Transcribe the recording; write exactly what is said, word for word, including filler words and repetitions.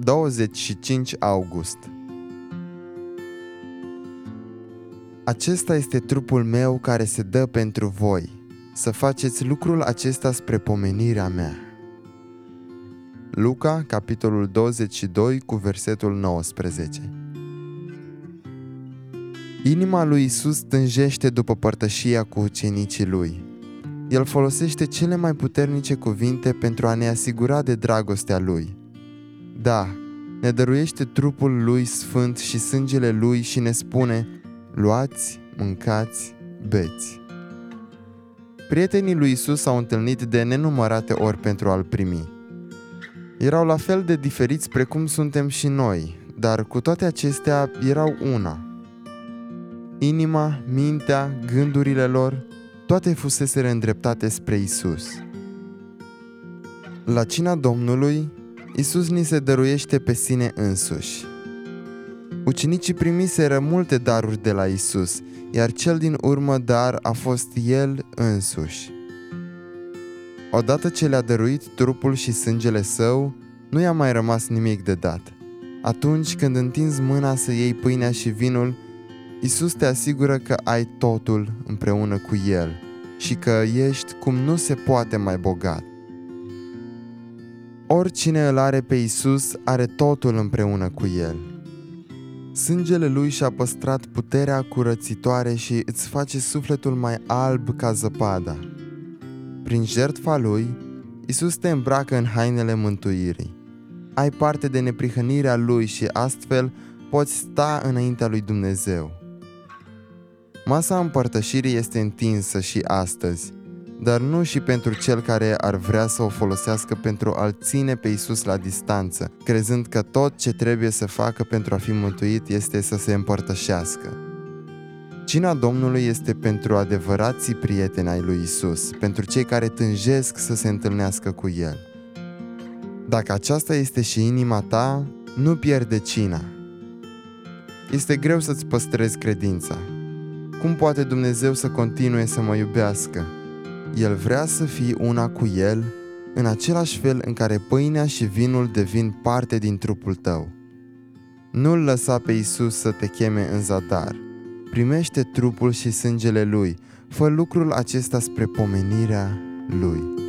douăzeci și cinci august. Acesta este trupul meu care se dă pentru voi. Să faceți lucrul acesta spre pomenirea mea. Luca, capitolul douăzeci și doi, cu versetul nouăsprezece. Inima lui Iisus tânjește după părtășia cu ucenicii lui. El folosește cele mai puternice cuvinte pentru a ne asigura de dragostea lui. Da, ne dăruiește trupul lui sfânt și sângele lui și ne spune: luați, mâncați, beți. Prietenii lui Iisus s-au întâlnit de nenumărate ori pentru a-l primi. Erau la fel de diferiți precum suntem și noi, dar cu toate acestea erau una. Inima, mintea, gândurile lor, toate fuseseră îndreptate spre Iisus. La cina Domnului, Iisus ni se dăruiește pe sine însuși. Ucenicii primiseră multe daruri de la Iisus, iar cel din urmă dar a fost El însuși. Odată ce le-a dăruit trupul și sângele Său, nu i-a mai rămas nimic de dat. Atunci când întinzi mâna să iei pâinea și vinul, Iisus te asigură că ai totul împreună cu El și că ești cum nu se poate mai bogat. Oricine îl are pe Iisus are totul împreună cu El. Sângele Lui și-a păstrat puterea curățitoare și îți face sufletul mai alb ca zăpada. Prin jertfa Lui, Iisus te îmbracă în hainele mântuirii. Ai parte de neprihănirea Lui și astfel poți sta înaintea lui Dumnezeu. Masa împărtășirii este întinsă și astăzi, dar nu și pentru cel care ar vrea să o folosească pentru a-L ține pe Iisus la distanță, crezând că tot ce trebuie să facă pentru a fi mântuit este să se împărtășească. Cina Domnului este pentru adevărații prieteni ai lui Iisus, pentru cei care tânjesc să se întâlnească cu El. Dacă aceasta este și inima ta, nu pierde cina. Este greu să-ți păstrezi credința. Cum poate Dumnezeu să continue să mă iubească? El vrea să fii una cu El, în același fel în care pâinea și vinul devin parte din trupul tău. Nu-L lăsa pe Iisus să te cheme în zadar. Primește trupul și sângele Lui. Fă lucrul acesta spre pomenirea Lui.